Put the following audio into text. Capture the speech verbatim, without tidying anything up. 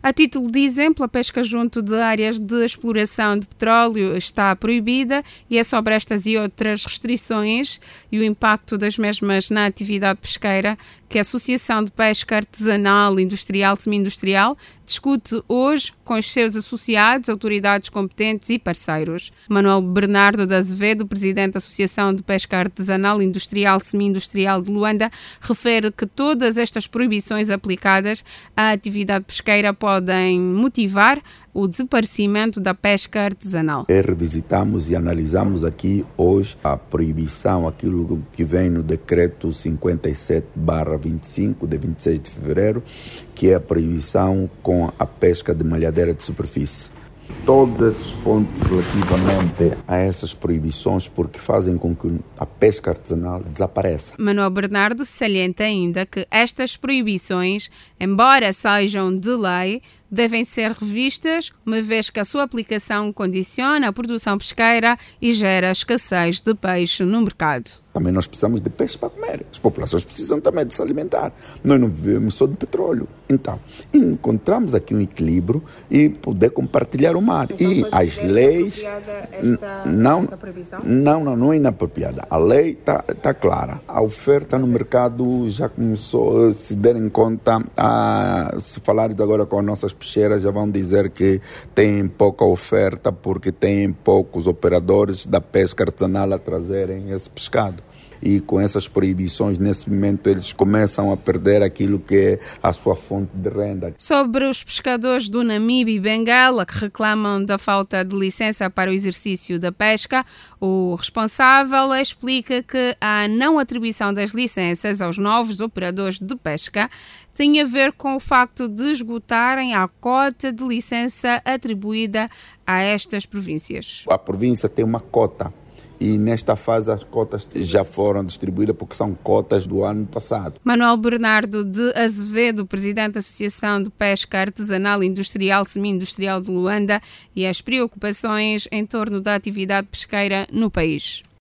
A título de exemplo, a pesca junto de áreas de exploração de petróleo está proibida e é sobre estas e outras restrições e o impacto das mesmas na atividade pesqueira que a Associação de Pesca Artesanal, Industrial e Semi-Industrial discute hoje com os seus associados, autoridades competentes e parceiros. Manuel Bernardo de Azevedo, presidente da Associação de Pesca Artesanal, Industrial e Semi-Industrial de Luanda, refere que todas estas proibições aplicadas à atividade pesqueira podem motivar o desaparecimento da pesca artesanal. Revisitamos e analisamos aqui hoje a proibição, aquilo que vem no decreto cinquenta e sete barra vinte e cinco, de vinte e seis de fevereiro, que é a proibição com a pesca de malhadeira de superfície. Todos esses pontos relativamente a essas proibições porque fazem com que a pesca artesanal desapareça. Manuel Bernardo salienta ainda que estas proibições, embora sejam de lei, devem ser revistas, uma vez que a sua aplicação condiciona a produção pesqueira e gera escassez de peixe no mercado. Também nós precisamos de peixe para comer. As populações precisam também de se alimentar. Nós não vivemos só de petróleo. Então, encontramos aqui um equilíbrio e poder compartilhar o mar. Então, e as leis... Esta, não, esta proibição? não, não, não é inapropriada. A lei está tá clara. A oferta no mercado já começou a se der em conta. A, se falares agora com as nossas peixeiras, já vão dizer que tem pouca oferta porque tem poucos operadores da pesca artesanal a trazerem esse pescado. E com essas proibições, nesse momento, eles começam a perder aquilo que é a sua fonte de renda. Sobre os pescadores do Namíbia e Bengala que reclamam da falta de licença para o exercício da pesca, o responsável explica que a não atribuição das licenças aos novos operadores de pesca tem a ver com o facto de esgotarem a cota de licença atribuída a estas províncias. A província tem uma cota. E nesta fase as cotas já foram distribuídas porque são cotas do ano passado. Manuel Bernardo de Azevedo, presidente da Associação de Pesca Artesanal, Industrial e Semi-Industrial de Luanda, e as preocupações em torno da atividade pesqueira no país.